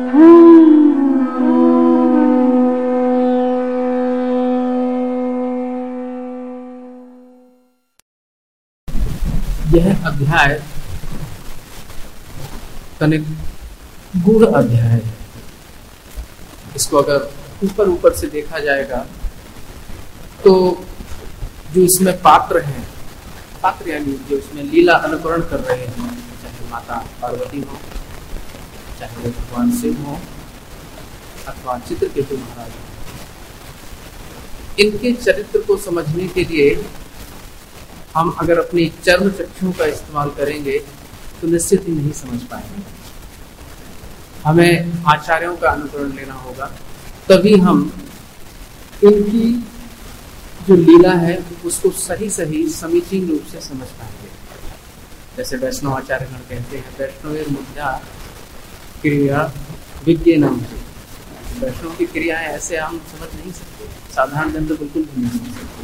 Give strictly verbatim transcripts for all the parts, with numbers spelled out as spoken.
यह अध्याय तनिक गूढ़ अध्याय है। इसको अगर ऊपर ऊपर से देखा जाएगा तो जो इसमें पात्र हैं, पात्र यानी जो इसमें लीला अनुकरण कर रहे हैं, चाहे माता पार्वती हो, चाहे भगवान शिव हो अथवा चित्रकेतु महाराज हो, इनके चरित्र को समझने के लिए हम अगर अपनी चर्म चक्षुओं का इस्तेमाल करेंगे तो निश्चित ही नहीं समझ पाएंगे। हमें आचार्यों का अनुकरण लेना होगा, तभी हम इनकी जो लीला है उसको सही सही समीचीन रूप से समझ पाएंगे। जैसे वैष्णव आचार्यगण कहते हैं, वैष्णवेर मुद्रा क्रिया विज्ञानम। वैष्णव की क्रियाएं ऐसे हम समझ नहीं सकते, साधारण जन तो बिल्कुल भी नहीं समझ सकते।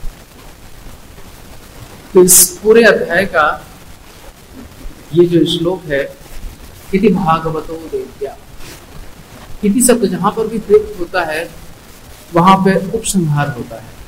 तो इस पूरे अध्याय का ये जो श्लोक है, इति भागवतो देव्या, इति शब्द जहां पर भी प्रयुक्त होता है वहां पे उपसंहार होता है।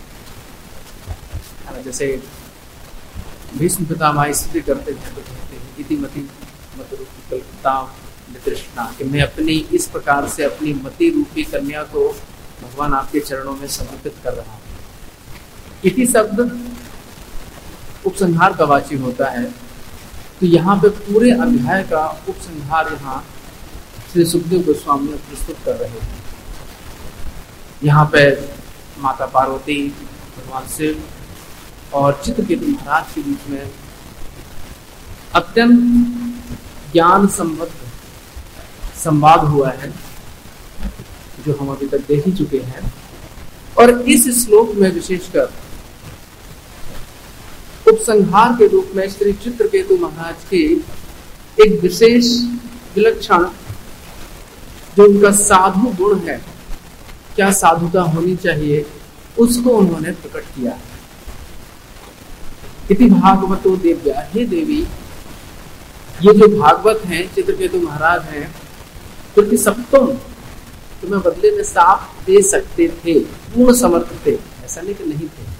जैसे भीष्म पितामह स्तुति करते हैं तो कहते हैं इति मति मतरूपी कल्पिता तृष्णा, कि मैं अपनी इस प्रकार से अपनी मति रूपी कन्या को भगवान आपके चरणों में समर्पित कर रहा हूं। इति शब्द उपसंहार का वाची होता है। तो यहाँ पे पूरे अध्याय का उपसंहार यहाँ श्री सुखदेव गोस्वामी प्रस्तुत कर रहे हैं। यहाँ पे माता पार्वती, भगवान शिव और चित्रकेतु महाराज के बीच में अत्यंत ज्ञान संबद्ध संवाद हुआ है, जो हम अभी तक देख ही चुके हैं। और इस श्लोक में विशेषकर उपसंहार के रूप में श्री चित्रकेतु महाराज की एक विशेष विलक्षण जो उनका साधु गुण है, क्या साधुता होनी चाहिए, उसको उन्होंने प्रकट किया। इति भागवतो देव्या, हे देवी, ये जो भागवत हैं, चित्रकेतु महाराज हैं, क्योंकि सप्तम तुम्हें बदले में साप दे सकते थे, पूर्ण समर्थ थे, ऐसा नहीं कि नहीं थे,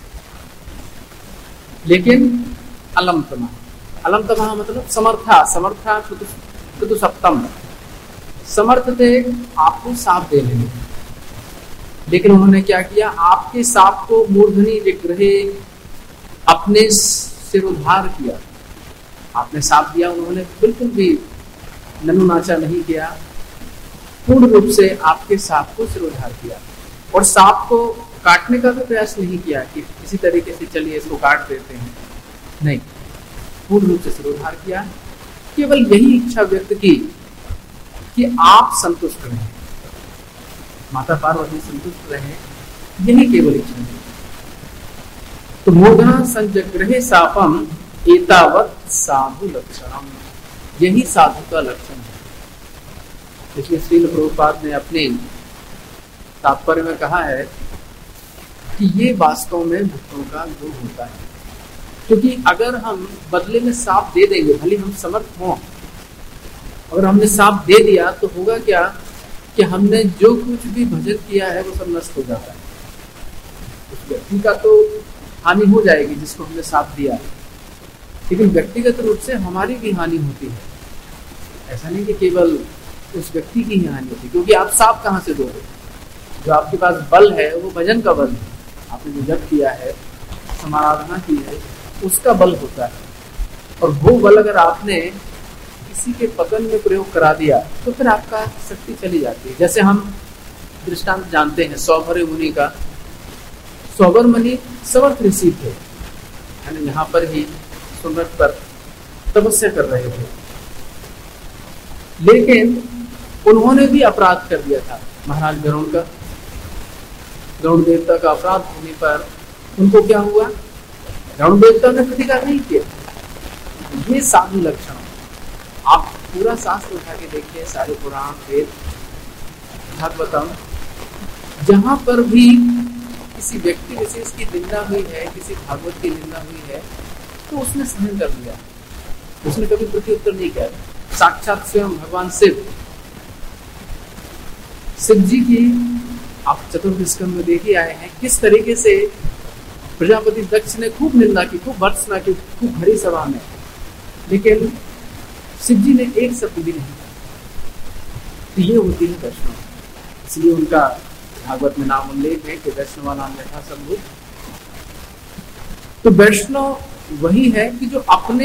लेकिन अलम तमा, अलम तमा मतलब समर्था, समर्था तो सप्तम, समर्थ थे आपको साप देने में। लेकिन उन्होंने क्या किया, आपके साप को मूर्धनि विग्रहे अपने सिरोधार किया। आपने साप दिया, उन्होंने बिल्कुल भी ननु नाचा नहीं किया, पूर्ण रूप से आपके साप को सिरोधार किया। और साप को काटने का भी प्रयास नहीं किया कि किसी तरीके से चलिए इसको काट देते हैं, नहीं, पूर्ण रूप से सिरोधार किया। केवल यही इच्छा व्यक्त की कि आप संतुष्ट रहें, माता पार्वती संतुष्ट रहें, यही केवल इच्छा है। तो मोदना संजग्रहे सापम एतावत साधु लक्षणम, यही साधु का लक्षण है। इसलिए श्रील प्रभुपाद ने अपने तात्पर्य में कहा है कि ये वास्तव में भक्तों का गुण होता है। क्योंकि अगर हम बदले में साप दे देंगे, भले हम समर्थ हों, अगर हमने साप दे दिया तो होगा क्या कि हमने जो कुछ भी भजन किया है वो सब नष्ट हो जाता है। उस व्यक्ति का तो हानि हो जाएगी जिसको हमने साप दिया, लेकिन व्यक्तिगत रूप से हमारी भी हानि होती है। ऐसा नहीं कि केवल उस व्यक्ति की ही हानि होती, क्योंकि आप साप कहाँ से दोगे? जो आपके पास बल है वो भजन का बल है, आपने जो जप किया है, समाराधना की है, उसका बल होता है। और वो बल अगर आपने किसी के पतन में प्रयोग करा दिया तो फिर आपका शक्ति चली जाती है। जैसे हम दृष्टांत जानते हैं सौभर मुनि का। सौभर मुनि समर्थ ऋषि थे, यानी यहाँ पर ही सुमरत पर तपस्या कर रहे थे, लेकिन उन्होंने भी अपराध कर दिया था। महाराज गरुड़ का, गरुड़ देवता का अपराध होने पर उनको क्या हुआ, गरुड़ देवता ने प्रतिकार नहीं किया। ये साधु लक्षण, आप पूरा शास्त्र उठा के देखिए, सारे पुराण वेद भागवतम, जहां पर भी किसी व्यक्ति विशेष की निंदा हुई है, किसी भागवत की निंदा हुई है, तो उसने सहन कर लिया, उसने कभी प्रत्युत्तर नहीं किया। साक्षात स्वयं भगवान शिव शिव जी की आप चतुर्थ स्कंद में देखे आए हैं किस तरीके से प्रजापति दक्ष ने खूब निंदा की, खूब भर्त्सना की, खूब भरी सभा में, लेकिन शिव जी ने एक शब्द भी नहीं कहा। तो ये होती है वैष्णव, इसलिए उनका भागवत में नाम उल्लेख है कि वैष्णव नाम यथा संभुत। तो वैष्णव वही है कि जो अपने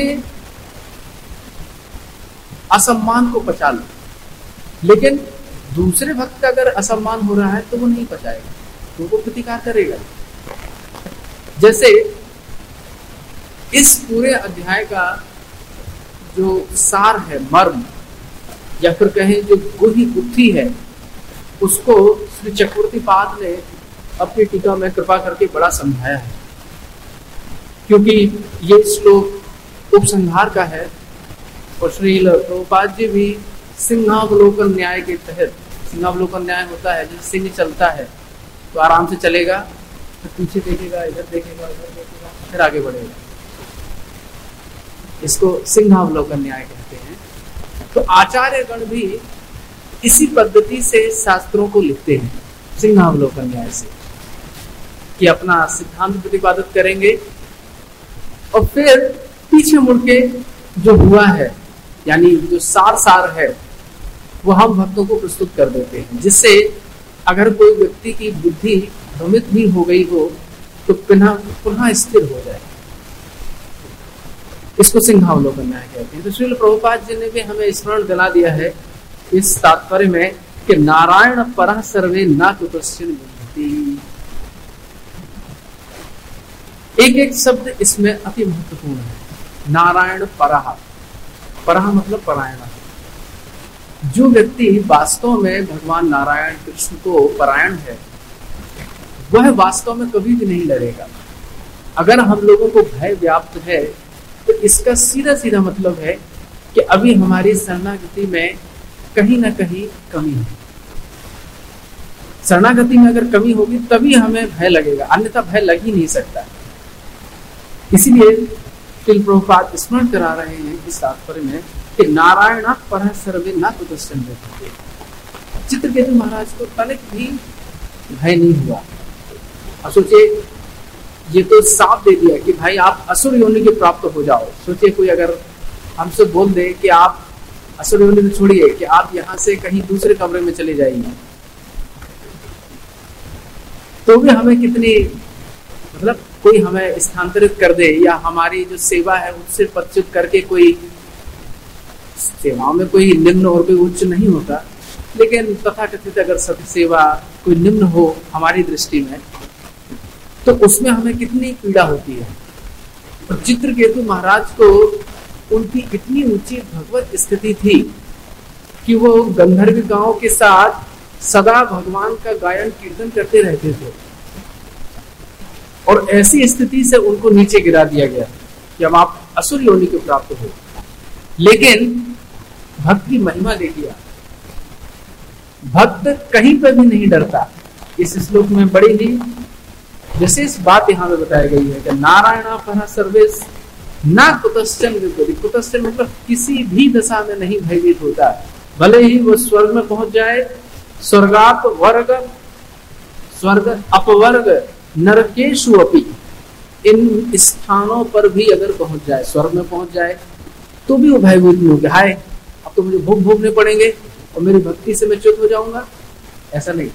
असम्मान को पचा ले, लेकिन दूसरे भक्त का अगर असम्मान हो रहा है तो वो नहीं पचाएगा, तो वो प्रतिकार करेगा। जैसे इस पूरे अध्याय का जो सार है, मर्म या फिर कहें जो गुही गुत्थी है, उसको श्री चक्रवर्ती पाद ने अपनी टीका में कृपा करके बड़ा समझाया है, क्योंकि ये श्लोक उपसंहार का है और श्री प्रभुपाद जी भी सिंहावलोकन न्याय के तहत, सिंहावलोकन न्याय होता है जैसे सिंह चलता है तो आराम से चलेगा, फिर पीछे देखेगा, इधर देखेगा, इधर देखेगा, फिर आगे बढ़ेगा, इसको सिंहावलोकन न्याय कहते हैं। तो आचार्य गण भी इसी पद्धति से शास्त्रों को लिखते हैं, सिंहावलोकन न्याय से, कि अपना सिद्धांत प्रतिपादित करेंगे और फिर पीछे मुड़ के जो हुआ है, यानी जो सार सार है, वो हम भक्तों को प्रस्तुत कर देते हैं, जिससे अगर कोई व्यक्ति की बुद्धि भ्रमित भी हो गई हो तो पुनः पुनः स्थिर हो जाए। इसको सिंहावलोकन न्याय कहते हैं। तो श्रील प्रभुपाद जी ने भी हमें स्मरण दिला दिया है इस तात्पर्य में कि नारायण परः सर्वे न कुतश्चिन विद्यते। एक एक शब्द इसमें अति महत्वपूर्ण है। नारायण परः, परः मतलब परायण। जो व्यक्ति वास्तव में भगवान नारायण कृष्ण को परायण है, वह वास्तव में कभी भी नहीं लड़ेगा। अगर हम लोगों को भय व्याप्त है तो इसका सीधा सीधा मतलब है कि अभी हमारी शरणागति में कहीं ना कहीं कमी है। शरणागति में अगर कमी होगी तभी हमें भय लगेगा, अन्यथा भय लग ही नहीं सकता। इसीलिए श्रील प्रभुपाद स्मरण करा रहे हैं इस तात्पर्य में कि नारायण परः सर्वे न कुतश्चन विद्यते। चित्रकेतु महाराज को तनिक भी भय नहीं हुआ। अब सोचिए, ये तो साफ दे दिया कि भाई आप असुर योनि के प्राप्त हो जाओ। सोचिए कोई अगर हमसे बोल दे कि आप असुर योनि को छोड़िए, कि आप यहाँ से कहीं दूसरे कमरे में चले जाइए, तो भी हमें कितनी, मतलब कोई हमें स्थानांतरित कर दे या हमारी जो सेवा है उससे पदच्युत करके, कोई सेवाओं में कोई निम्न और कोई उच्च नहीं होता, लेकिन तथाकथित अगर सत्य सेवा कोई निम्न हो हमारी दृष्टि में, तो उसमें हमें कितनी पीड़ा होती है। और चित्रकेतु महाराज को उनकी इतनी ऊंची भगवत स्थिति थी कि वो गंधर्व गांव के साथ सदा भगवान का गायन कीर्तन करते रहते थे, और ऐसी स्थिति से उनको नीचे गिरा दिया गया कि अब आप असुर योनि को प्राप्त हो। लेकिन भक्त की महिमा देखिए, भक्त कहीं पर भी नहीं डरता। इस श्लोक में बड़ी ही विशेष बात यहाँ पे बताई गई है कि नारायण परः सर्वे न कुतश्चन विद्यते। कुतश्चन मतलब किसी भी दशा में नहीं भयभीत होता, भले ही वो स्वर्ग में पहुंच जाए, स्वर्गाप वर्ग स्वर्ग अपवर्ग नरकेशु अपि, इन स्थानों पर भी अगर पहुंच जाए, स्वर्ग में पहुंच जाए, तो भी वो भयभीत नहीं होगा, हाय अब तो मुझे भोग भोगने पड़ेंगे और मेरी भक्ति से मैं च्युत हो जाऊंगा। ऐसा नहीं।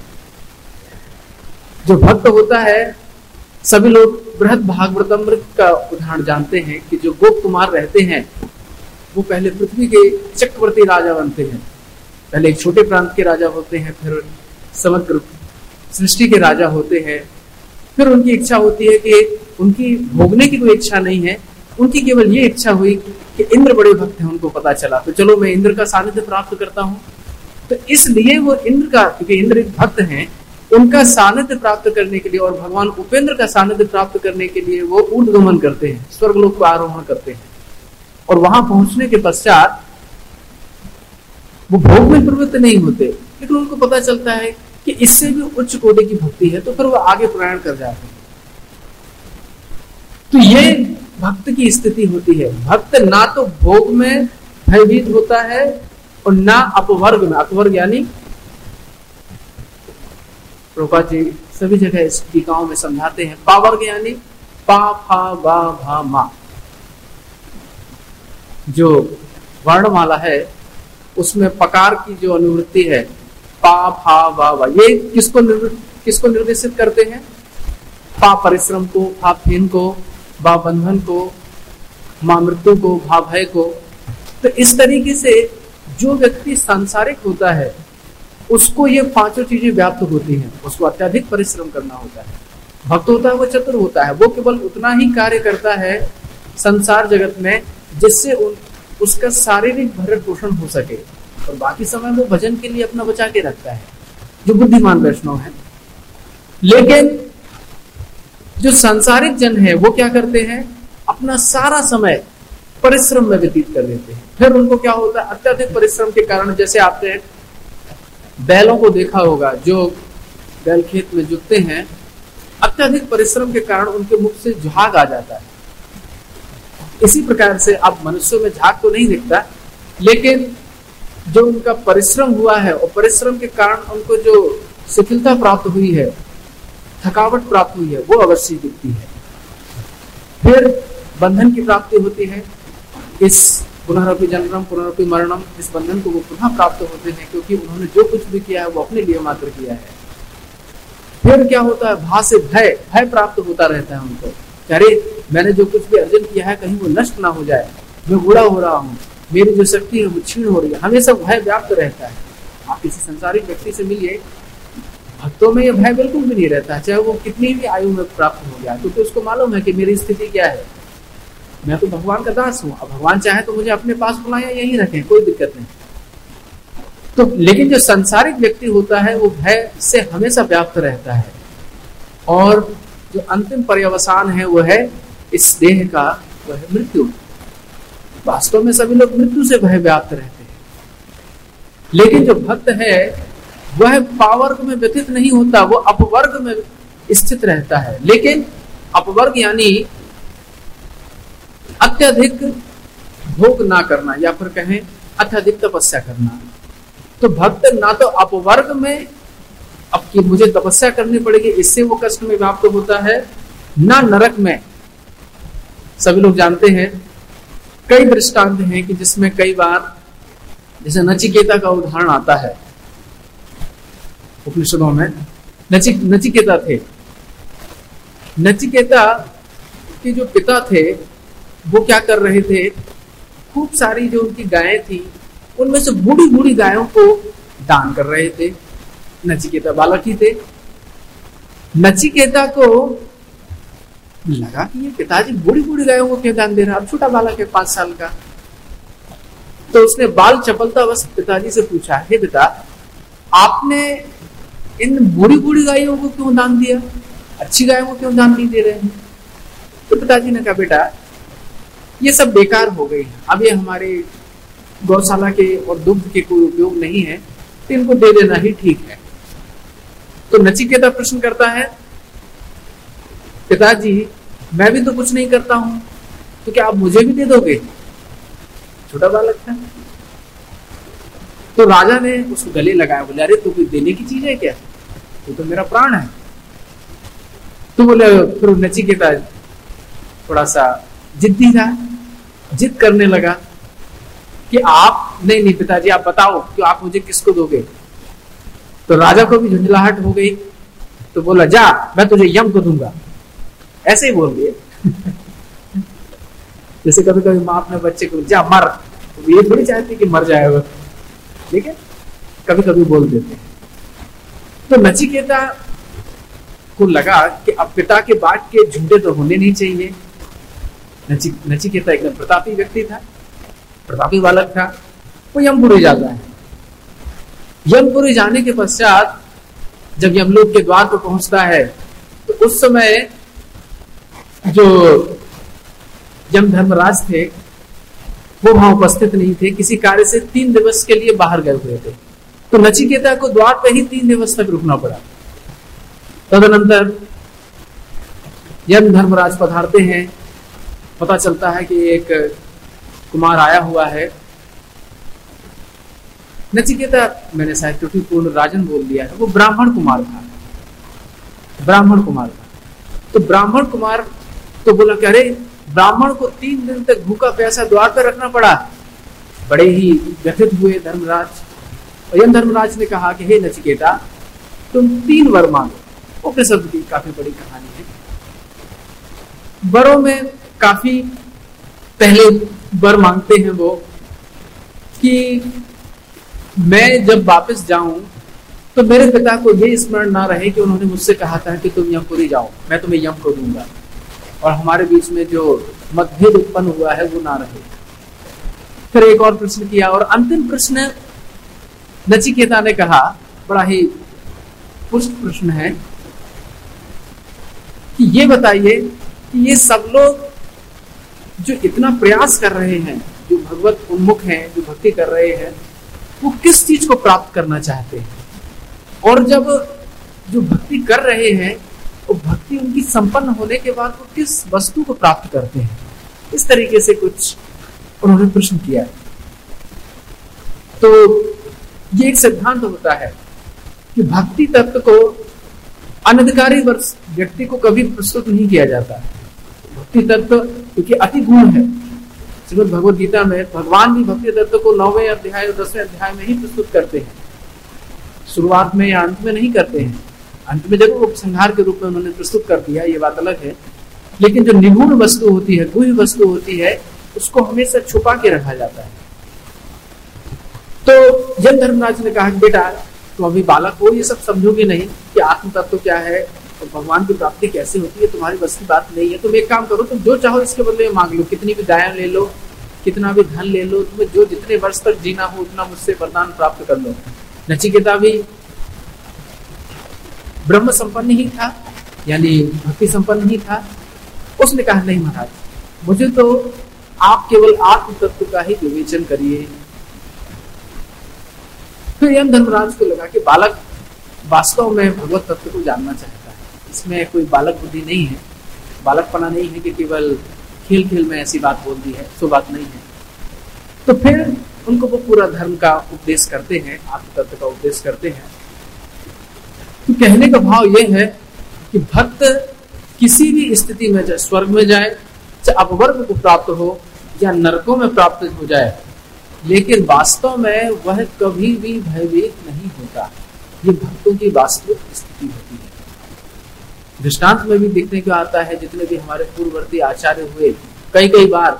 जो भक्त होता है, सभी लोग बृहद भागवतमृत का उदाहरण जानते हैं कि जो गोप कुमार रहते हैं वो पहले पृथ्वी के चक्रवर्ती राजा बनते हैं। पहले एक छोटे प्रांत के राजा होते हैं, फिर समग्र सृष्टि के राजा होते हैं। फिर उनकी इच्छा होती है कि उनकी भोगने की कोई इच्छा नहीं है, उनकी केवल ये इच्छा हुई कि इंद्र बड़े भक्त हैं, उनको पता चला, तो चलो मैं इंद्र का सानिध्य प्राप्त करता हूँ। तो इसलिए वो इंद्र का, क्योंकि इंद्र एक भक्त हैं, उनका सानिध्य प्राप्त करने के लिए और भगवान उपेंद्र का सानिध्य प्राप्त करने के लिए वो ऊर्ध्वगमन करते हैं, स्वर्गलोक को आरोहण करते हैं, और वहां पहुंचने के पश्चात वो भोग में प्रवृत्त नहीं होते, लेकिन उनको पता चलता है कि इससे भी उच्च कोटि की भक्ति है, तो फिर वो आगे प्रयाण कर जाते हैं। तो ये भक्त की स्थिति होती है। भक्त ना तो भोग में भयभीत होता है और ना अपवर्ग में, अपवर्ग यानी प्रभुपाद जी सभी जगह इस टीकाओं में समझाते हैं। पा वर्ग यानी पा फा वा भा मा, जो वर्णमाला है उसमें पकार की जो अनुवृत्ति है पा फा वा वा, ये किसको किसको निर्देशित करते हैं? पा परिश्रम को, फा फेन को, बा बंधन को, मां मृत्यु को, भा भय को। तो इस तरीके से जो व्यक्ति सांसारिक होता है उसको ये पांचों चीजें व्याप्त होती हैं, उसको अत्यधिक परिश्रम करना होता है। भक्त होता है वो चतुर होता है, वो केवल उतना ही कार्य करता है संसार जगत में जिससे उन, उसका शारीरिक भरण पोषण हो सके, और बाकी समय वो भजन के लिए अपना बचा के रखता है, जो बुद्धिमान वैष्णव है। लेकिन जो सांसारिक जन है वो क्या करते हैं? अपना सारा समय परिश्रम में व्यतीत कर देते हैं। फिर उनको क्या होता है? अत्यधिक परिश्रम के कारण, जैसे आपने बैलों को देखा होगा, जो बैल खेत में जुतते हैं, अत्यधिक परिश्रम के कारण उनके मुख से झाग आ जाता है। इसी प्रकार से अब मनुष्यों में झाग तो नहीं दिखता, लेकिन जो उनका परिश्रम हुआ है और परिश्रम के कारण उनको जो शिथिलता प्राप्त हुई है, थकावट प्राप्त हुई है, वो अवश्य दिखती है। फिर बंधन की प्राप्ति होती है, इस पुनरपि जन्मम पुनरपि मरणम, इस बंधन को वो पुनः प्राप्त होते हैं, क्योंकि उन्होंने जो कुछ भी किया है वो अपने लिए मात्र किया है। फिर क्या होता है? भा से भय, भय प्राप्त होता रहता है उनको, अरे मैंने जो कुछ भी अर्जन किया है कहीं वो नष्ट ना हो जाए, मैं बूढ़ा हो रहा हूँ, मेरी जो शक्ति है वो क्षीण हो रही है, हमेशा भय व्याप्त रहता है। आप किसी संसारिक व्यक्ति से मिलिए, भक्तों में यह भय बिल्कुल भी नहीं रहता, चाहे वो कितनी भी आयु में प्राप्त हो गया, क्योंकि तो उसको मालूम है कि मेरी स्थिति क्या है, मैं तो भगवान का दास हूँ, अब भगवान चाहे तो मुझे अपने पास बुलाया यहीं रखें, कोई दिक्कत नहीं। तो लेकिन जो संसारिक व्यक्ति होता है वो भय से हमेशा व्याप्त रहता है, और जो अंतिम पर्यवसान है वो है इस देह का, वो है मृत्यु। वास्तव में सभी लोग मृत्यु से भय व्याप्त रहते हैं, लेकिन जो भक्त है वह पावर्ग में व्यतीत नहीं होता, वो अपवर्ग में स्थित रहता है। लेकिन अपवर्ग यानी अत्यधिक भोग ना करना, या फिर कहें अत्यधिक तपस्या करना। तो भक्त ना तो अपवर्ग में अब कि मुझे तपस्या करनी पड़ेगी इससे वो कष्ट में व्याप्त होता है, ना नरक में। सभी लोग जानते हैं, कई दृष्टांत हैं कि जिसमें कई बार, जैसे नचिकेता का उदाहरण आता है उपनिषदों में। नचि नचिकेता थे, नचिकेता के जो पिता थे वो क्या कर रहे थे, खूब सारी जो उनकी गायें थी उनमें से बूढ़ी बूढ़ी गायों को दान कर रहे थे। नचिकेता बालक ही थे। नचिकेता को लगा कि ये पिताजी बूढ़ी बूढ़ी गायों को क्यों दान दे रहा है, अब छोटा बालक है पांच साल का। तो उसने बाल चपलता बस पिताजी से पूछा, हे पिता आपने इन बूढ़ी बूढ़ी गायों को क्यों दान दिया, अच्छी गायों को क्यों दान नहीं दे रहे हैं? तो पिताजी ने कहा, बेटा ये सब बेकार हो गई है, अब ये हमारे गौशाला के और दुग्ध के कोई उपयोग नहीं है, तो इनको दे देना ही ठीक है। तो नचिकेता प्रश्न करता है, पिताजी मैं भी तो कुछ नहीं करता हूं, तो क्या आप मुझे भी दे दोगे? छोटा बालक था। तो राजा ने उसको गले लगाया, बोले अरे तू कोई देने की चीज है क्या, तू तो मेरा प्राण है। तो बोले, फिर नचिकेता थोड़ा सा जिद्दी था, जिद करने लगा कि आप नहीं नहीं पिताजी आप बताओ कि आप मुझे किसको दोगे। तो राजा को भी झुंझलाहट हो गई, तो बोला जा मैं तुझे यम को दूंगा, ऐसे ही बोल दिए। जैसे कभी कभी माँ अपने बच्चे को जा मर, तो ये थोड़ी चाहती कि मर जाएगा, लेकिन कभी कभी बोल देते हैं। तो नचिकेता को लगा कि अब पिता के बाट के झूठे तो होने नहीं चाहिए। नचि, नचिकेता एकदम प्रतापी व्यक्ति था, प्रतापी बालक था। वो यमपुरी जाता है। यमपुरी जाने के पश्चात जब यमलोक के द्वार पर पहुंचता है, तो उस समय जो यम धर्मराज थे वो वहां उपस्थित नहीं थे, किसी कार्य से तीन दिवस के लिए बाहर गए हुए थे। तो नचिकेता को द्वार पर ही तीन दिवस तक रुकना पड़ा। तदनंतर यम धर्मराज पधारते हैं, पता चलता है कि एक कुमार आया हुआ है। नचिकेता, मैंने शायद त्रुटिपूर्ण राजन बोल दिया है, वो ब्राह्मण कुमार था। ब्राह्मण कुमार का। तो ब्राह्मण कुमार तो बोला कि अरे ब्राह्मण को तीन दिन तक भूखा प्यासा द्वार पर रखना पड़ा। बड़े ही व्यथित हुए धर्मराज। और यम धर्मराज ने कहा कि हे नचिकेता, तुम तीन वर मांगो। उपनिषद की काफी बड़ी कहानी है। वरों में काफी पहले वर मांगते हैं वो कि मैं जब वापस जाऊं तो मेरे पिता को ये स्मरण ना रहे कि उन्होंने मुझसे कहा था कि तुम यमपुरी जाओ, मैं तुम्हें यम को दूंगा, और हमारे बीच में जो मतभेद उत्पन्न हुआ है वो ना रहे। फिर एक और प्रश्न किया, और अंतिम प्रश्न नचिकेता ने कहा, बड़ा ही पुष्ट प्रश्न है कि ये बताइए कि ये सब लोग जो इतना प्रयास कर रहे हैं, जो भगवत उन्मुख हैं, जो भक्ति कर रहे हैं, वो किस चीज को प्राप्त करना चाहते हैं, और जब जो भक्ति कर रहे हैं वो भक्ति उनकी संपन्न होने के बाद वो किस वस्तु को प्राप्त करते हैं। इस तरीके से कुछ उन्होंने प्रश्न किया। तो ये एक सिद्धांत होता है कि भक्ति तत्व को अनधिकारी व्यक्ति को कभी प्रस्तुत नहीं किया जाता। भक्ति तत्व क्योंकि अति गुण है। श्रीमद् भगवद गीता में भगवान भी भक्ति तत्व को नौवें अध्याय और दसवें अध्याय में ही प्रस्तुत करते हैं, शुरुआत में या अंत में नहीं करते हैं। अंत में जब उपसंहार के रूप में उन्होंने प्रस्तुत कर दिया, ये बात अलग है, लेकिन जो निगूढ़ वस्तु होती है, गुह्य वस्तु होती है, उसको हमेशा छुपा के रखा जाता है। तो यम धर्मराज ने कहा, बेटा तुम अभी बालक हो, ये सब समझोगे नहीं कि आत्म तत्व क्या है और भगवान की प्राप्ति कैसे होती है, तुम्हारी बस की बात नहीं है। तुम एक काम करो, तुम जो चाहो इसके बदले में मांग लो, कितनी भी गायें ले लो, कितना भी धन ले लो, तुम्हें जो जितने वर्ष तक जीना हो उतना मुझसे वरदान प्राप्त कर लो। नचिकेता भी ब्रह्म संपन्न ही था, यानी भक्ति संपन्न ही था। उसने कहा, नहीं महाराज, मुझे तो आप केवल आत्म तत्व का ही विवेचन करिए। फिर यम धर्मराज को लगा कि बालक वास्तव में भगवत तत्व को जानना चाहता है, इसमें कोई बालक बुद्धि नहीं है, बालकपना नहीं है कि केवल खेल खेल में ऐसी बात बोल दी है, सो बात नहीं है। तो फिर उनको वो पूरा धर्म का उपदेश करते हैं, आत्म तत्व का उपदेश करते हैं। तो कहने का भाव यह है कि भक्त किसी भी स्थिति में, चाहे स्वर्ग में जाए, चाहे अपवर्ग को प्राप्त हो या नरकों में प्राप्त हो जाए, लेकिन वास्तव में वह कभी भी भयभीत नहीं होता। ये भक्तों की वास्तविक स्थिति होती है। दृष्टांत में भी देखने को आता है, जितने भी हमारे पूर्ववर्ती आचार्य हुए, कई कई बार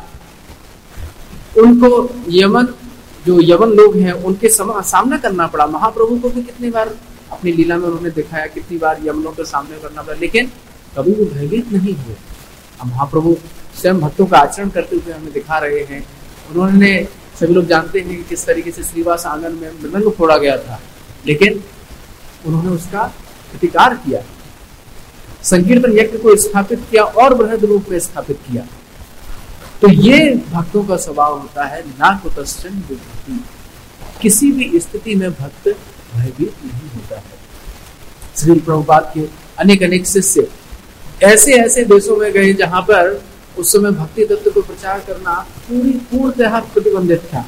उनको यमन जो यवन लोग हैं उनके सामना करना पड़ा। महाप्रभु को भी कितनी बार अपनी लीला में उन्होंने दिखाया, कितनी बार यमनों के सामने करना पड़ा, लेकिन कभी भी भयभीत नहीं हुए। अब महाप्रभु स्वयं भक्तों का आचरण करते हुए हमें दिखा रहे हैं। उन्होंने, सभी लोग जानते हैं कि किस तरीके से श्रीवास आंगन में मृदंग फोड़ा गया था, लेकिन उन्होंने उसका प्रतिकार किया, संकीर्तन यज्ञ को स्थापित किया और बृहद रूप में स्थापित किया। तो ये भक्तों का स्वभाव होता है, ना कुतश्चन विभक्ति, किसी भी स्थिति में भक्त भयभीत नहीं होता है। श्री प्रभुपाद के अनेक अनेक शिष्य ऐसे ऐसे देशों में गए जहां पर उस समय भक्ति तत्व को प्रचार करना पूरी पूर्णतः प्रतिबंधित था।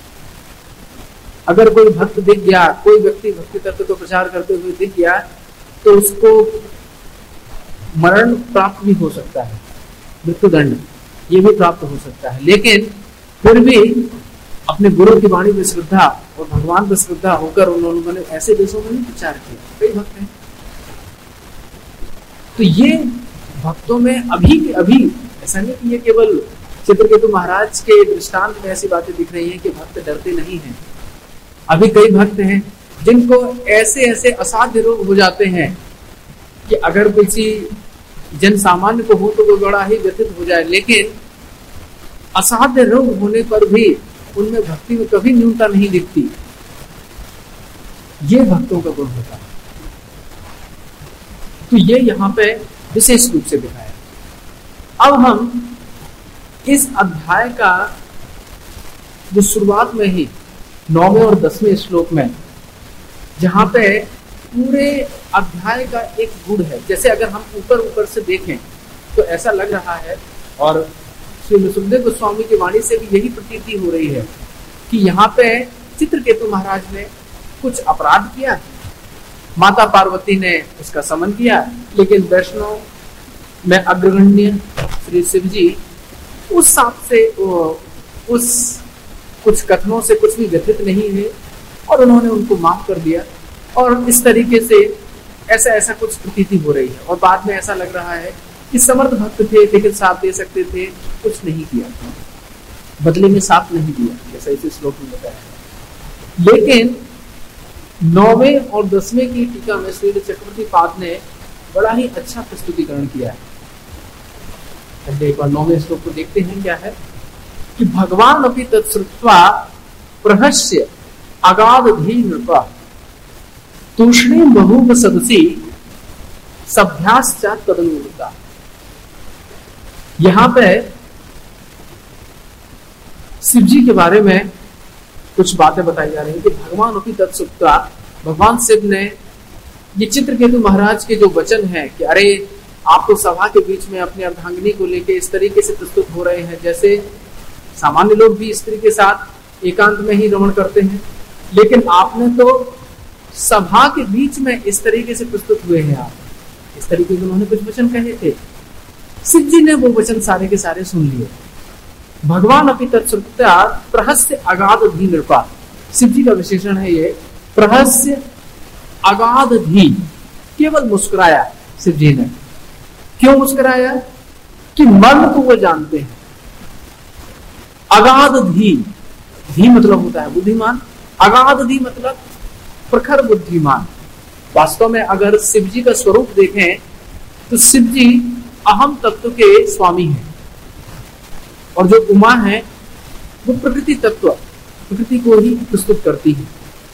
अगर कोई भक्त दिख गया, कोई व्यक्ति भक्ति तत्व को प्रचार करते हुए दिख गया, तो उसको मरण प्राप्त भी हो सकता है, मृत्युदंड ये भी प्राप्त हो सकता है। लेकिन फिर भी अपने गुरु की वाणी में श्रद्धा और भगवान पर श्रद्धा होकर उन्होंने ऐसे देशों में नहीं प्रचार किया। कई भक्त हैं। तो ये भक्तों में अभी के अभी, ऐसा नहीं कि ये केवल चित्रकेतु महाराज के दृष्टांत में ऐसी बातें दिख रही हैं कि भक्त डरते नहीं हैं। अभी कई भक्त हैं जिनको ऐसे ऐसे असाध्य रोग हो जाते हैं कि अगर किसी जन सामान्य को हो तो वो बड़ा ही व्यथित हो जाए, लेकिन असाध्य रोग होने पर भी उनमें भक्ति में कभी न्यूनता नहीं दिखती। ये भक्तों का गुण होता है। तो ये यहाँ पे विशेष रूप से दिखाया। अब हम इस अध्याय का जो शुरुआत में ही नौवें और दसवें श्लोक में, जहां पे पूरे अध्याय का एक गुण है, जैसे अगर हम ऊपर ऊपर से देखें तो ऐसा लग रहा है, और श्री नृसिंहदेव गोस्वामी की वाणी से भी यही प्रतीति हो रही है कि यहाँ पे चित्रकेतु महाराज ने कुछ अपराध किया, माता पार्वती ने उसका समन किया, लेकिन वैष्णव में अग्रगण्य श्री शिव जी उस सांप से, उस कुछ कथनों से कुछ भी व्यथित नहीं है और उन्होंने उनको माफ कर दिया। और इस तरीके से ऐसा ऐसा कुछ प्रतीति हो रही है। और बाद में ऐसा लग रहा है कि समर्थ भक्त थे लेकिन साथ दे सकते थे, कुछ नहीं किया, बदले में साथ नहीं दिया, जैसा इस श्लोक में बताया। लेकिन नौवें और दसवें की टीका में श्री चक्रवर्ती पाद ने बड़ा ही अच्छा प्रस्तुतिकरण किया है। पहले एक बार नौवें श्लोक को देखते हैं, क्या है कि भगवान अपि तत्श्रुत्वा प्रहस्य अगाधधी नृपा तूष्णी बहुव सदसी सभ्याश्चात् तदनुरूता। यहां पे शिव जी के बारे में कुछ बातें बताई जा रही हैं कि भगवान अपि तत्श्रुत्वा, भगवान शिव ने ये चित्रकेतु महाराज के जो वचन हैं कि अरे आप तो सभा के बीच में अपनी अर्धांगिनी को लेके इस तरीके से प्रस्तुत हो रहे हैं जैसे सामान्य लोग भी स्त्री के साथ एकांत में ही रमण करते हैं, लेकिन आपने तो सभा के बीच में इस तरीके से प्रस्तुत हुए हैं। आप इस तरीके के उन्होंने कुछ वचन कहे थे। शिव जी ने वो वचन सारे के सारे सुन लिए। भगवान अपि तत्श्रुत्वा प्रहस्य अगाधधी नृपा, शिव जी का विशेषण है ये, प्रहस्य अगाधधी, केवल मुस्कुराया शिव जी ने। क्यों मुस्कुराया? कि मर्म को वो जानते हैं। अगाध धी, धी मतलब होता है बुद्धिमान, अगाध धी मतलब प्रखर बुद्धिमान। वास्तव में अगर शिव जी का स्वरूप देखें तो शिव जी अहम तत्व के स्वामी हैं और जो उमा है वो प्रकृति तत्व, प्रकृति को ही प्रस्तुत करती है।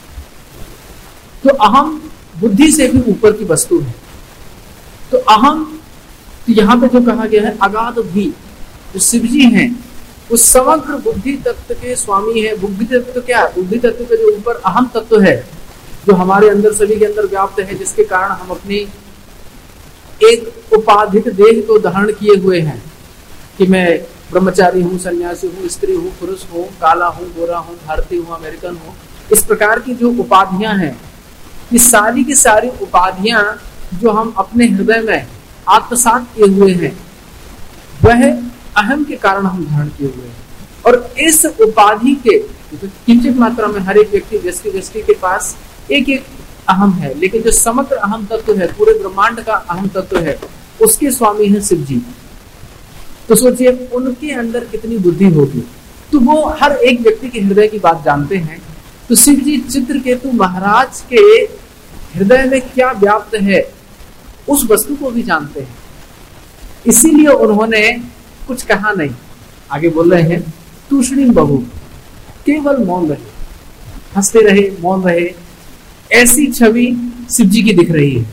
तो अहम बुद्धि से भी ऊपर की वस्तु है। तो अहम, तो यहां पे जो कहा गया है अगाध भी, जो शिव जी हैं वो समग्र बुद्धि तत्व के स्वामी है। बुद्धि तत्व क्या है? बुद्धि तत्व का जो ऊपर अहम तत्व है जो हमारे अंदर सभी के अंदर व्याप्त है, जिसके कारण हम अपनी एक उपाधिक देह को धारण किए हुए हैं कि मैं ब्रह्मचारी हूँ, सन्यासी हूँ, स्त्री हूँ, पुरुष हूँ, काला हूँ, गोरा हूँ, भारतीय हूँ, अमेरिकन हूँ। इस प्रकार की जो उपाधियां हैं, ये सारी की सारी उपाधियां जो हम अपने हृदय में आत्मसात किए हुए हैं वह अहम के कारण हम धारण किए हुए हैं। और इस उपाधि के किंचित मात्रा में हर एक व्यक्ति व्यक्ति व्यक्ति के पास एक एक अहम है, लेकिन जो समग्र अहम तत्व है, पूरे ब्रह्मांड का अहम तत्व है, उसके स्वामी है शिव जी। तो सोचिए उनके अंदर कितनी बुद्धि होगी। तो वो हर एक व्यक्ति के हृदय की बात जानते हैं। तो शिव जी चित्रकेतु महाराज के हृदय में क्या व्याप्त है उस वस्तु को भी जानते हैं। इसीलिए उन्होंने कुछ कहा नहीं। आगे बोल रहे हैं तूष्णीम बहु, केवल मौन रहे, हंसते रहे, मौन रहे, ऐसी छवि शिव जी की दिख रही है।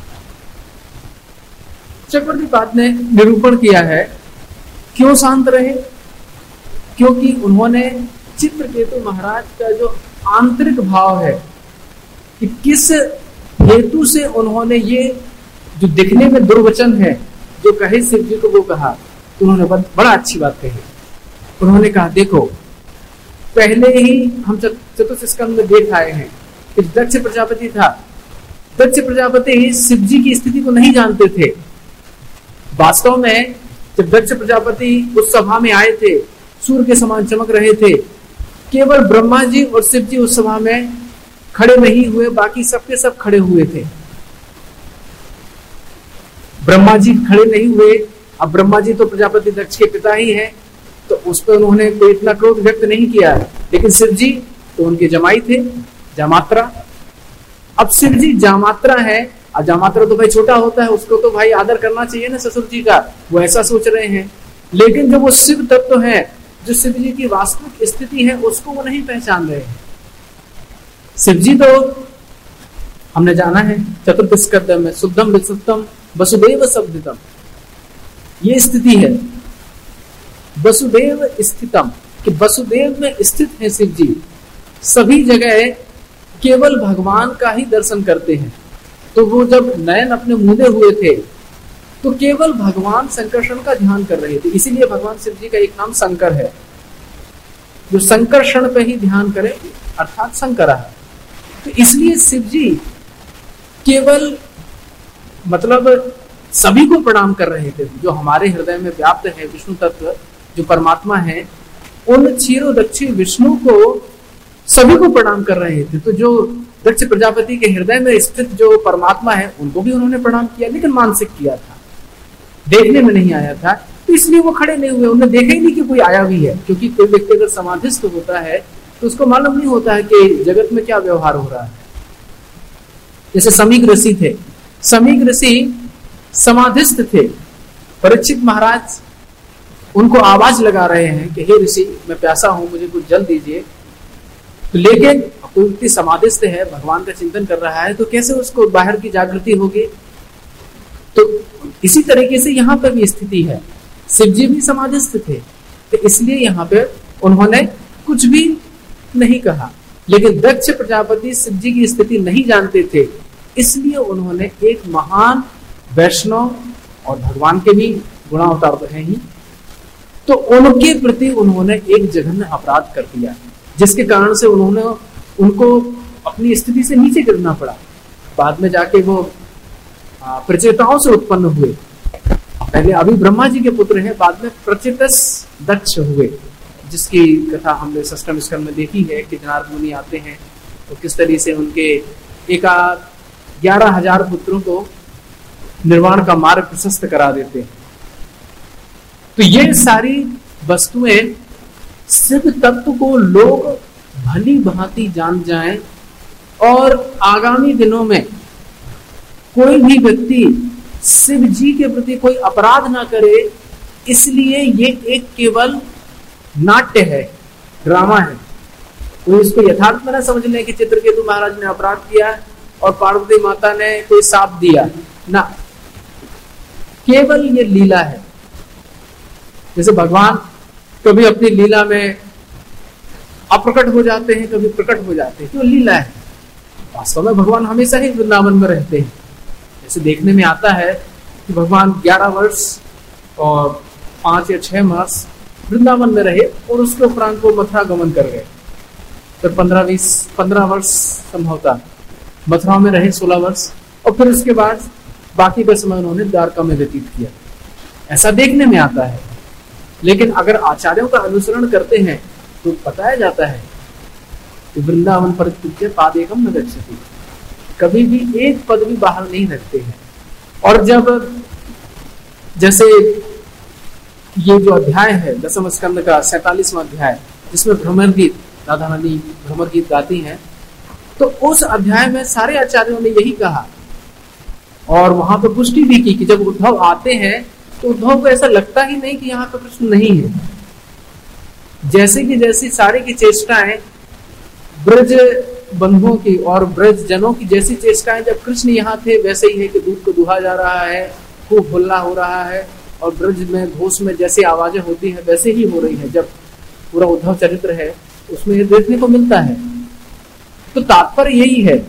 चक्रवर्ती पाद ने निरूपण किया है क्यों शांत रहे, क्योंकि उन्होंने चित्रकेतु महाराज का जो आंतरिक भाव है कि किस हेतु से उन्होंने ये जो दिखने में दुर्वचन है जो कहे शिव जी को वो कहा, तो उन्होंने बड़ा अच्छी बात कही। उन्होंने कहा देखो पहले ही हम चतुर्थ स्कंद में देख आए हैं कि दक्ष प्रजापति था। दक्ष प्रजापति शिव जी की स्थिति को नहीं जानते थे। वास्तव में जब दक्ष प्रजापति उस सभा में आए थे, सूर्य के समान चमक रहे थे, केवल ब्रह्मा जी और शिव जी उस सभा में खड़े नहीं हुए, बाकी सबके सब खड़े हुए थे। ब्रह्मा जी खड़े नहीं हुए। अब ब्रह्मा जी तो प्रजापति दक्ष के पिता ही हैं, तो उस पर उन्होंने कोई इतना क्रोध व्यक्त नहीं किया। लेकिन शिव जी तो उनके जमाई थे, जामात्रा। अब शिव जी जामात्रा है, और जामात्रा तो भाई छोटा होता है, उसको तो भाई आदर करना चाहिए ना ससुर जी का, वो ऐसा सोच रहे हैं। लेकिन जो वो शिव तत्व है, जो शिव जी की वास्तविक स्थिति है, उसको वो नहीं पहचान रहे हैं। शिव जी तो हमने जाना है चतुर्थ स्कंद में शुद्धम विशुद्धम वसुदेव शब्दितम, ये स्थिति है वसुदेव स्थितम, कि वसुदेव में स्थित है शिव जी। सभी जगह केवल भगवान का ही दर्शन करते हैं। तो वो जब नयन अपने मूंदे हुए थे तो केवल भगवान संकर्षण का ध्यान कर रहे थे। इसीलिए भगवान शिव जी का एक नाम शंकर है, जो संकर्षण पे ही ध्यान करे, अर्थात शंकर है। तो इसलिए शिव जी केवल मतलब सभी को प्रणाम कर रहे थे। जो हमारे हृदय में व्याप्त है विष्णु तत्व, जो परमात्मा है, उन क्षीरोदक्षी विष्णु को सभी को प्रणाम कर रहे थे। तो जो दक्ष प्रजापति के हृदय में स्थित जो परमात्मा है उनको भी उन्होंने प्रणाम किया, लेकिन मानसिक किया था, देखने में नहीं आया था। तो इसलिए वो खड़े नहीं हुए, उन्होंने देखा ही नहीं कि कोई आया भी है। क्योंकि कोई व्यक्ति अगर समाधिस्थ होता है तो उसको मालूम नहीं होता है कि जगत में क्या व्यवहार हो रहा है। जैसे समीक ऋषि थे, समीक ऋषि समाधिस्थ थे। परीक्षित महाराज उनको आवाज लगा रहे हैं कि हे ऋषि, मैं प्यासा हूं, मुझे कुछ जल दीजिए। तो लेकिन कोई व्यक्ति समाधिस्थ है, भगवान का चिंतन कर रहा है, तो कैसे उसको बाहर की जागृति होगी। तो इसी तरीके से यहाँ पर भी स्थिति है। शिव जी भी समाधिस्थ थे, तो इसलिए यहाँ पे उन्होंने कुछ भी नहीं कहा। लेकिन दक्ष प्रजापति शिव जी की स्थिति नहीं जानते थे, इसलिए उन्होंने एक महान वैष्णव और भगवान के भी गुणावतार तो है ही, तो उनके प्रति उन्होंने एक जघन्य अपराध कर दिया, जिसके कारण से उन्होंने उनको अपनी स्थिति से नीचे गिरना पड़ा। बाद में जाके वो प्रचेताओं से उत्पन्न हुए। पहले अभी ब्रह्मा जी के पुत्र हैं, बाद में प्रचेतस दक्ष हुए, जिसकी कथा हमने षष्ठम स्कंद में देखी है कि जनार्दन मुनि आते हैं तो किस तरह से उनके एक ग्यारह हजार पुत्रों को निर्वाण का मार्ग प्रशस्त करा देते हैं। तो ये सारी वस्तुएं शिव तत्व को लोग भली भांति जान जाएं और आगामी दिनों में कोई भी व्यक्ति शिव जी के प्रति कोई अपराध ना करे, इसलिए ये एक केवल नाट्य है, ड्रामा है। कोई इसको यथार्थ में ना समझ ले कि चित्रकेतु महाराज ने अपराध किया और पार्वती माता ने कोई शाप दिया ना, केवल ये लीला है। जैसे भगवान कभी अपनी लीला में अप्रकट हो जाते हैं, कभी प्रकट हो जाते हैं, तो लीला है। वास्तव में भगवान हमेशा ही वृंदावन में रहते हैं। जैसे देखने में आता है कि भगवान ग्यारह वर्ष और पांच या छह मास वृंदावन में रहे और उसके उपरांत वो मथुरा गमन कर गए। फिर पंद्रह बीस पंद्रह वर्ष संभवतः मथुरा में रहे, सोलह वर्ष, और फिर उसके बाद बाकी का समय उन्होंने द्वारका में व्यतीत किया। ऐसा देखने में आता है। लेकिन अगर आचार्यों का अनुसरण करते हैं तो बताया जाता है कि वृंदावन परित्यज्य पादेकम न गच्छति, कभी भी एक पद भी बाहर नहीं रखते हैं। और जब जैसे ये जो अध्याय है दसम स्कंद का सैतालीसवां अध्याय, जिसमें भ्रमर गीत, राधा रानी भ्रमर गीत गाती हैं, तो उस अध्याय में सारे आचार्यों ने यही कहा और वहां पर पुष्टि भी की कि जब उद्धव आते हैं तो उद्धव को ऐसा लगता ही नहीं कि यहाँ पे कृष्ण नहीं है। जैसे कि जैसी सारी की चेष्टाएं ब्रज बंधुओं की और ब्रज जनों की जैसी चेष्टाएं जब कृष्ण यहाँ थे, वैसे ही है कि दूध को दुहा जा रहा है, खूब हुल्ला हो रहा है, और ब्रज में घोष में जैसी आवाजें होती हैं वैसे ही हो रही है। जब पूरा उद्धव चरित्र है उसमें ये देखने को मिलता है। तो तात्पर्य यही है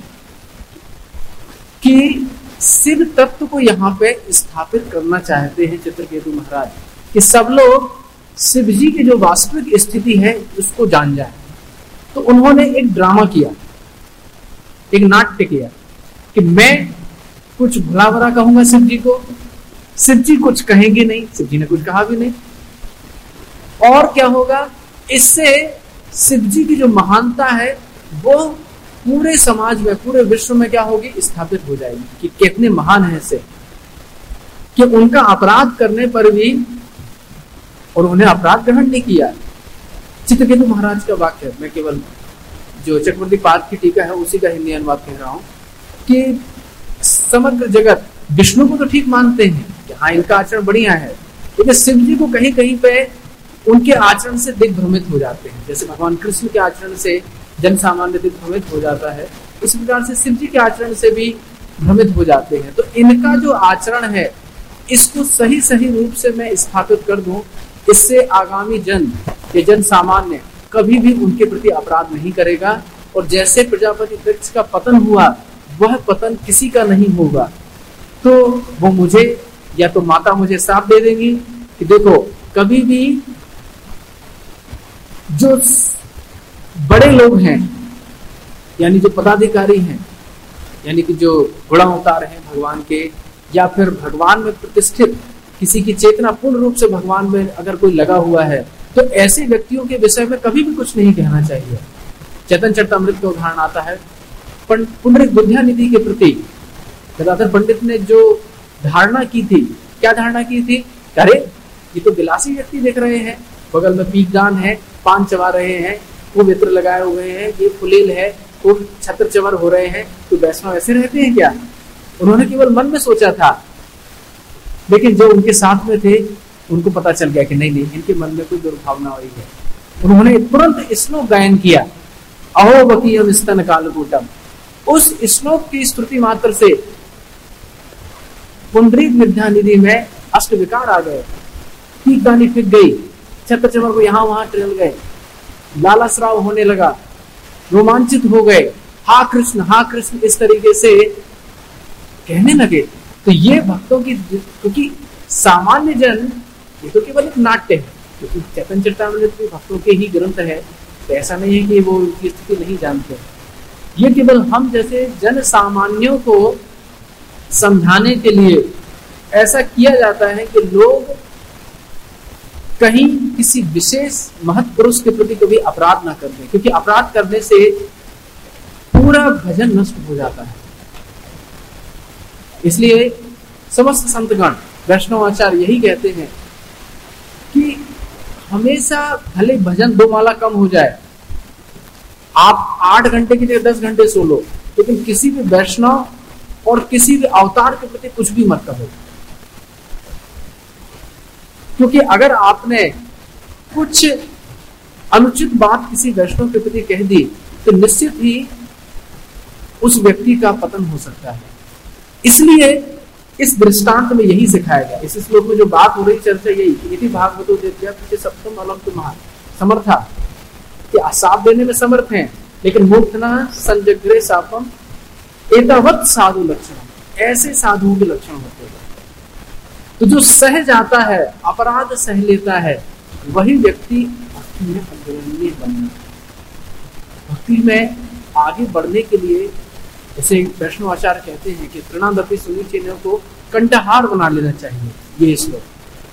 कि शिव तत्व को यहाँ पे स्थापित करना चाहते हैं चित्रकेतु महाराज, कि सब लोग शिव जी की जो वास्तविक स्थिति है उसको जान जाए। तो उन्होंने एक ड्रामा किया, एक नाट्य किया कि मैं कुछ भला भला कहूंगा शिव जी को, शिव जी कुछ कहेंगे नहीं, शिव जी ने कुछ कहा भी नहीं। और क्या होगा, इससे शिव जी की जो महानता है वो पूरे समाज में, पूरे विश्व में क्या होगी, स्थापित हो जाएगी कि कितने महान है से, कि उनका अपराध करने पर भी, और उन्हें अपराध ग्रहण नहीं किया। चित्रकेतु महाराज का वाक्य है, मैं केवल जो चक्रवर्ती पाद की टीका है उसी का हिंदी अनुवाद कह रहा हूं कि समग्र जगत विष्णु को तो ठीक मानते हैं कि हाँ इनका आचरण बढ़िया है, लेकिन शिव जी को कहीं कहीं पे उनके आचरण से दिग्भ्रमित हो जाते हैं। जैसे भगवान कृष्ण के आचरण से जन सामान्य दिग्भ्रमित हो जाता है, इस प्रकार से शिव जी के आचरण से भी भ्रमित हो जाते हैं। तो इनका जो आचरण है इसको सही सही रूप से मैं स्थापित कर दूं, इससे आगामी जन ये जन सामान्य कभी भी उनके प्रति अपराध नहीं करेगा, और जैसे प्रजापति दक्ष का पतन हुआ वह पतन किसी का नहीं होगा। तो वो मुझे या तो माता मुझे साफ दे देंगी कि देखो कभी भी जो बड़े लोग हैं यानी जो पदाधिकारी हैं यानी कि जो गुण अवतार हैं भगवान के, या फिर भगवान में प्रतिष्ठित किसी की चेतना पूर्ण रूप से भगवान में अगर कोई लगा हुआ है, तो ऐसे व्यक्तियों के विषय में कभी भी कुछ नहीं कहना चाहिए। चैतन्य चरितामृत का उदाहरण आता है पुंडरीक बुद्धानिधि के प्रति गदाधर पंडित ने जो धारणा की थी, क्या धारणा की थी? अरे ये तो विलासी व्यक्ति देख रहे हैं, बगल में पीकदान है, पान चबा रहे हैं, वो मित्र लगाए हुए हैं, ये फुलेल है, वो छत्र चवर हो रहे हैं, तो वैष्णव ऐसे रहते हैं क्या? उन्होंने केवल मन में सोचा था, लेकिन जो उनके साथ में थे उनको पता चल गया कि नहीं नहीं इनके मन में कोई दुर्भावना हुई है। उन्होंने तुरंत श्लोक गायन किया, अहो बकीयम स्तन कालकूटम। उस श्लोक की स्तुति मात्र से पुंडरीक विद्यानिधि में अष्ट विकार आ गए, पीकदानी फिक गई, छत्र चवर को यहाँ वहां ट्रेल गए, लाला स्राव होने लगा, रोमांचित हो गए, हा कृष्ण हा कृष्ण इस तरीके से कहने लगे। तो ये भक्तों की, क्योंकि सामान्य जन ये तो केवल एक नाट्य है, क्योंकि चैतन्य चरितामृत भी भक्तों के ही ग्रंथ है, तो ऐसा नहीं है कि वो उनकी स्थिति नहीं जानते। ये केवल हम जैसे जन सामान्यों को समझाने के लिए ऐसा किया जाता है कि लोग कहीं किसी विशेष महत् पुरुष के प्रति कभी अपराध ना कर दें, क्योंकि अपराध करने से पूरा भजन नष्ट हो जाता है। इसलिए समस्त संतगण वैष्णवाचार्य यही कहते हैं कि हमेशा भले भजन दो माला कम हो जाए, आप आठ घंटे की जगह दस घंटे सो लो, लेकिन किसी भी वैष्णव और किसी भी अवतार के प्रति कुछ भी मत कहो। क्योंकि अगर आपने कुछ अनुचित बात किसी वैष्णव के प्रति कह दी तो निश्चित ही उस व्यक्ति का पतन हो सकता है। इसलिए इस दृष्टांत में यही सिखाया गया। इस श्लोक में जो बात हो रही चर्चा यही, यदि भागवतो देत्या सप्तम अलम तुम्हार समर्था, कि साप देने में समर्थ हैं, लेकिन मुक्तना संजग्रे सापम एतावत् साधु लक्षण, ऐसे साधुओं के लक्षण होते हैं। तो जो सह जाता है, अपराध सह लेता है, वही व्यक्ति भक्ति में अग्रणी बनना, भक्ति में आगे बढ़ने के लिए, जैसे वैष्णवाचार्य कहते हैं कि तृणादपि सुनिचिन्ह को कंठहार बना लेना चाहिए। ये श्लोक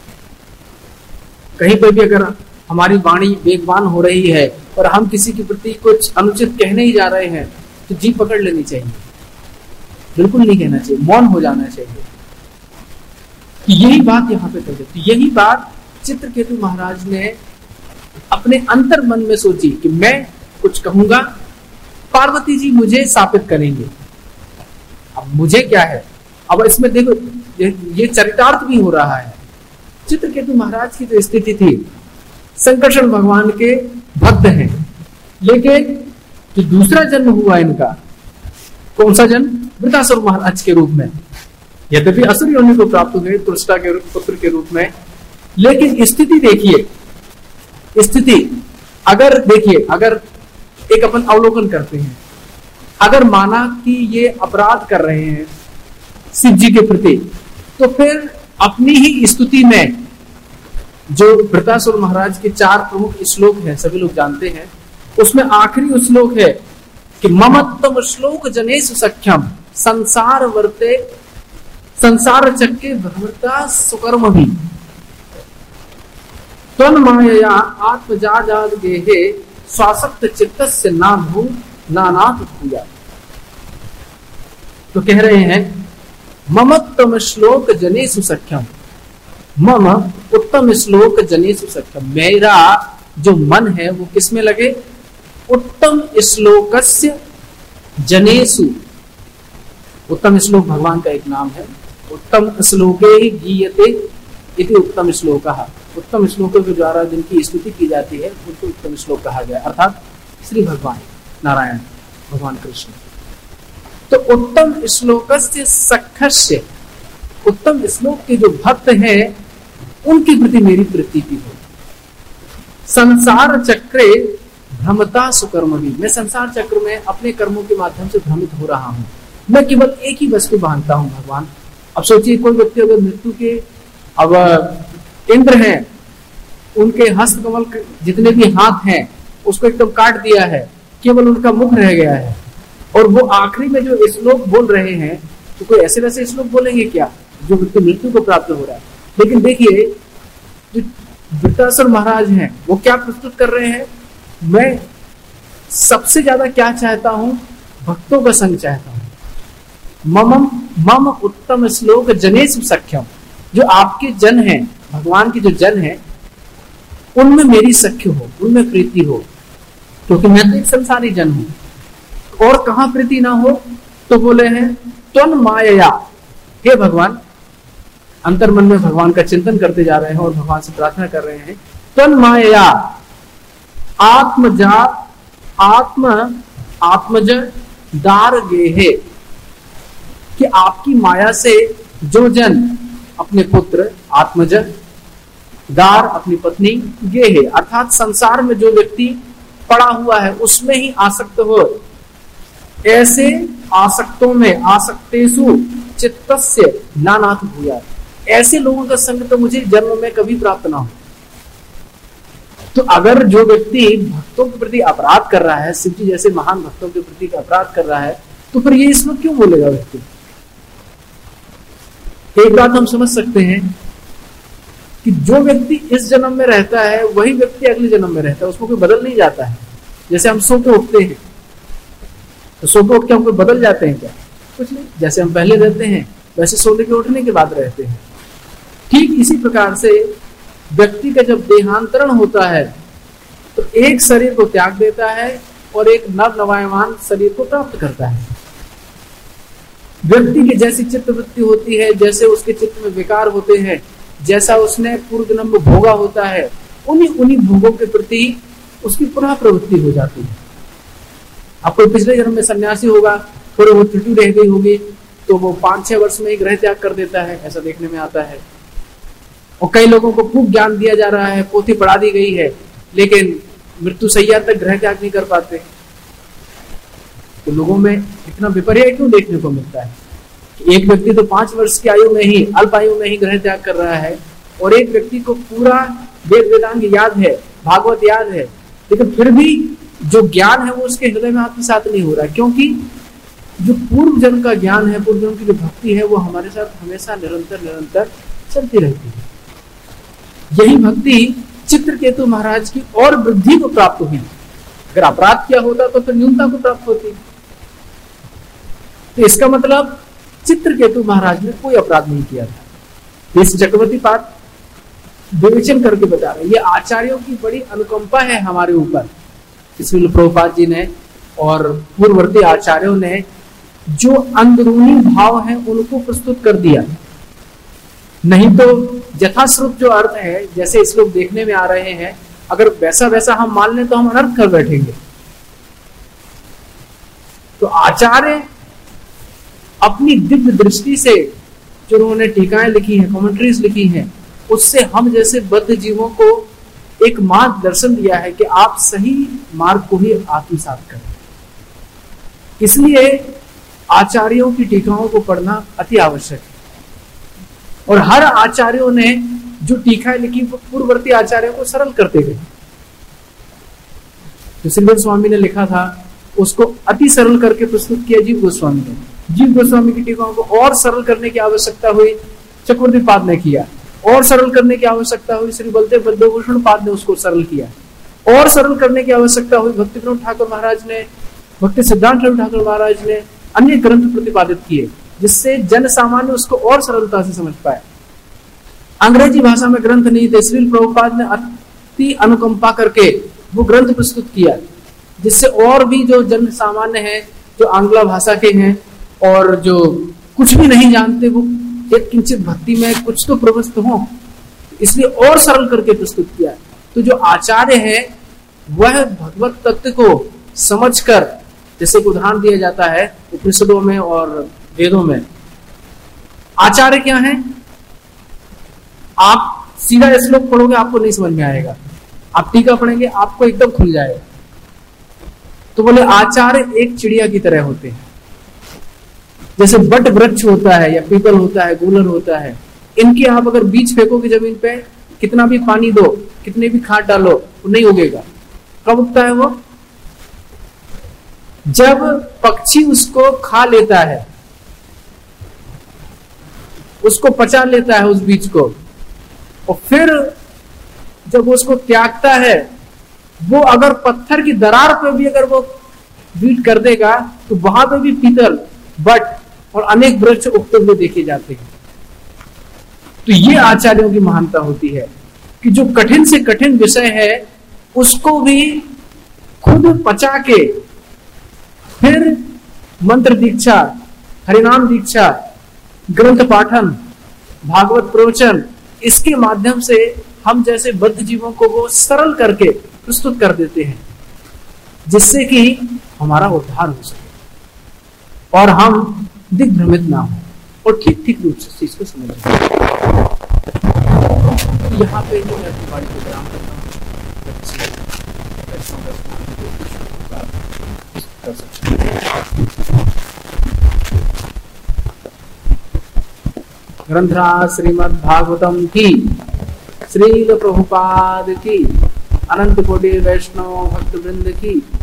कहीं पर भी अगर हमारी वाणी वेगवान हो रही है और हम किसी के प्रति कुछ अनुचित कहने ही जा रहे हैं, तो जी पकड़ लेनी चाहिए, बिल्कुल नहीं कहना चाहिए, मौन हो जाना चाहिए। यही बात यहाँ पे कहते, तो यही बात चित्रकेतु महाराज ने अपने अंतर मन में सोची कि मैं कुछ कहूंगा, पार्वती जी मुझे शापित करेंगे। अब मुझे क्या है, अब इसमें देखो ये, ये चरितार्थ भी हो रहा है। चित्रकेतु महाराज की जो स्थिति थी, संकर्षण भगवान के भक्त हैं, लेकिन जो दूसरा जन्म हुआ इनका, कौन सा जन्म? वृत्रासुर महाराज के रूप में। यद्यपि असुर योनि को प्राप्त हुए तुष्टा के पुत्र के रूप में, लेकिन स्थिति देखिए, स्थिति अगर देखिए, अगर एक अपन अवलोकन करते हैं, अगर माना कि ये अपराध कर रहे हैं शिव जी के प्रति, तो फिर अपनी ही स्तुति में जो वृत्रासुर महाराज के चार प्रमुख श्लोक हैं, सभी लोग जानते हैं, उसमें आखिरी श्लोक है कि ममत्तम श्लोक जनेषु सख्यम संसार वर्ते संसार चक्के भ्रमता सुकर्म भी त्वन्मायया आत्मजाजाद गेहे स्वासक्त चित्तस्य नाभू नानाथ भूया। तो कह रहे हैं ममत्तम श्लोक जनेषु सख्यम, मम उत्तम श्लोक जनेषु सख्यम, मेरा जो मन है वो किसमें लगे? उत्तम श्लोकस्य जनेषु, उत्तम श्लोक भगवान का एक नाम है, उत्तम श्लोके गीयते इति उत्तम श्लोकः, उत्तम श्लोकों के द्वारा जिनकी स्तुति की जाती है उनको उत्तम श्लोक कहा गया, अर्थात श्री भगवान नारायण भगवान कृष्ण। तो उत्तम श्लोकस्य सख्यस्य, उत्तम श्लोक के जो भक्त हैं उनके प्रति मेरी प्रीति भी हो। संसार चक्रे भ्रमता सुकर्म भी, मैं संसार चक्र में अपने कर्मों के माध्यम से भ्रमित हो रहा हूं, मैं केवल एक ही वस्तु मानता हूं भगवान। अब सोचिए कोई व्यक्ति अगर मृत्यु के, अब इंद्र हैं, उनके हस्त कमल जितने भी हाथ हैं उसको एकदम काट दिया है, केवल उनका मुख रह गया है और वो आखिरी में जो श्लोक बोल रहे हैं, तो कोई ऐसे वैसे श्लोक बोलेंगे क्या जो व्यक्ति मृत्यु को प्राप्त हो रहा है? लेकिन देखिए जो वृत्रासुर महाराज हैं वो क्या प्रस्तुत कर रहे हैं, मैं सबसे ज्यादा क्या चाहता हूं, भक्तों का संग चाहता हूं। मम मम उत्तम श्लोक जनेषु सख्यम, जो आपके जन हैं, भगवान के जो जन हैं उनमें मेरी सख्य हो, उनमें प्रीति हो, क्योंकि मैं तो एक संसारी जन हूं। और कहां प्रीति ना हो, तो बोले हैं त्वं मायया, हे भगवान, अंतर मन में भगवान का चिंतन करते जा रहे हैं और भगवान से प्रार्थना कर रहे हैं, त्वं मायया आत्मजा आत्म आत्मज दार गेहे, कि आपकी माया से जो जन अपने पुत्र आत्मज, दार अपनी पत्नी, गेहे अर्थात संसार में जो व्यक्ति पड़ा हुआ है उसमें ही आसक्त हो, ऐसे आसक्तों में आसक्तेषु चित्तस्य नानाथ भूयात्, ऐसे लोगों का संग तो मुझे जन्म में कभी प्राप्त ना हो। तो अगर जो व्यक्ति भक्तों के प्रति अपराध कर रहा है, शिव जी जैसे महान भक्तों के प्रति अपराध कर रहा है, तो फिर ये इसमें क्यों बोलेगा व्यक्ति? एक बात हम समझ सकते हैं कि जो व्यक्ति इस जन्म में रहता है वही व्यक्ति अगले जन्म में रहता है, उसको कोई बदल नहीं जाता है। जैसे हम सो के उठते हैं, तो सो के उठ के हम कोई बदल जाते हैं क्या? कुछ नहीं, जैसे हम पहले रहते हैं वैसे सोने के उठने के बाद रहते हैं। ठीक इसी प्रकार से व्यक्ति का जब देहांतरण होता है तो एक शरीर को त्याग देता है और एक नव नवायमान शरीर को प्राप्त करता है। व्यक्ति की जैसी चित्त वृत्ति होती है, जैसे उसके चित्त में विकार होते हैं, जैसा उसने पूर्व जन्म में भोगा होता है, उन्हीं उन्हीं भोगों के प्रति उसकी पुनः प्रवृत्ति हो जाती है। अब कोई पिछले जन्म में सन्यासी होगा, थोड़ी बहुत त्रुटि रह गई होगी, तो वो पांच छह वर्ष में ही ग्रह त्याग कर देता है, ऐसा देखने में आता है। और कई लोगों को खूब ज्ञान दिया जा रहा है, पोथी पढ़ा दी गई है, लेकिन मृत्यु सैया तक ग्रह त्याग नहीं कर पाते। तो लोगों में इतना विपर्य क्यों देखने को मिलता है कि एक व्यक्ति तो पांच वर्ष की आयु में ही, अल्प आयु में ही ग्रह त्याग कर रहा है, और एक व्यक्ति को पूरा वेद वेदांग याद है, भागवत याद है, लेकिन फिर भी जो ज्ञान है वो उसके हृदय में आत्मसात नहीं हो रहा है, क्योंकि जो पूर्व जन्म का ज्ञान है, पूर्व जन्म की जो भक्ति है, वो हमारे साथ हमेशा निरंतर निरंतर चलती रहती है। यही भक्ति चित्रकेतु महाराज की और वृद्धि को प्राप्त हुई। अगर अपराध किया होता तो फिर न्यूनता को प्राप्त होती। तो इसका मतलब चित्रकेतु महाराज ने कोई अपराध नहीं किया था। इस चक्रवर्ती पाद विवेचन करके बता रहे, ये आचार्यों की बड़ी अनुकंपा है हमारे ऊपर। इसलिए प्रभुपाद जी ने और पूर्ववर्ती आचार्यों ने जो अंदरूनी भाव है उनको प्रस्तुत कर दिया। नहीं तो यथाश्रुत जो अर्थ है, जैसे इस लोग देखने में आ रहे हैं, अगर वैसा वैसा हम मान लें तो हम अनर्थ कर बैठेंगे। तो आचार्य अपनी दिव्य दृष्टि से जो उन्होंने टीकाएं लिखी हैं, कमेंट्रीज लिखी हैं, उससे हम जैसे बद्ध जीवों को एक मार्गदर्शन दिया है कि आप सही मार्ग को ही आत्मसात करें। इसलिए आचार्यों की टीकाओं को पढ़ना अति आवश्यक है। और हर आचार्यों ने जो टीकाएं लिखी वो पूर्ववर्ती आचार्यों को सरल करते गए। जो श्रीधर स्वामी ने लिखा था उसको अति सरल करके प्रस्तुत किया जीव गोस्वामी ने। जीव गोस्वामी की टीकाओं को और सरल करने की आवश्यकता हुई, चक्रवर्ती पाद ने किया। और सरल करने की आवश्यकता हुई, श्री बलदेव बलदेवभूषण पाद ने उसको सरल किया। और सरल करने की आवश्यकता हुई, भक्ति विनोद ठाकुर महाराज ने, भक्ति सिद्धांत रवि ठाकुर महाराज ने अन्य ग्रंथ प्रतिपादित किए, जिससे जन सामान्य उसको और सरलता से समझ पाए। अंग्रेजी भाषा में ग्रंथ नहीं थे, श्रील प्रभुपाद ने अति अनुकंपा करके वो ग्रंथ प्रस्तुत किया, जिससे और भी जो जन सामान्य है, जो आंग्ला भाषा के हैं और जो कुछ भी नहीं जानते, वो एक किंचित भक्ति में कुछ तो प्रवृत्त हो, इसलिए और सरल करके प्रस्तुत किया। तो जो आचार्य है वह भगवत तत्व को समझकर, जैसे उदाहरण दिया जाता है उपनिषदों में और वेदों में, आचार्य क्या है? आप सीधा श्लोक पढ़ोगे आपको नहीं समझ में आएगा, आप टीका पढ़ेंगे आपको एकदम खुल जाएगा। तो बोले आचार्य एक चिड़िया की तरह होते हैं। जैसे बट वृक्ष होता है या पीपल होता है, गूलर होता है, इनके आप अगर बीज फेंकोगे जमीन पे, कितना भी पानी दो, कितने भी खाद डालो, वो नहीं उगेगा। कब उगता है वो? जब पक्षी उसको खा लेता है, उसको पचा लेता है उस बीज को, और फिर जब उसको त्यागता है, वो अगर पत्थर की दरार पे भी अगर वो बीट कर देगा तो वहां पे भी पीतल, बट और अनेक वृक्ष उगते हुए देखे जाते हैं। तो ये आचार्यों की महानता होती है कि जो कठिन से कठिन विषय है उसको भी खुद पचा के फिर मंत्र दीक्षा, हरिनाम दीक्षा, ग्रंथ पाठन, भागवत प्रवचन, इसके माध्यम से हम जैसे बद्ध जीवों को वो सरल करके प्रस्तुत कर देते हैं, जिससे कि हमारा उद्धार हो सके और हम दिग्भ्रमित ना हो और ठीक ठीक रूप से चीज को समझ सकें। यहाँ पे जो मैं अपनी बाड़ी को विराम करता हूँ, कर सकते ग्रंथराज श्रीमद् भागवतम की, श्रील प्रभुपाद की, अनंत कोटि वैष्णव भक्त वृंद की।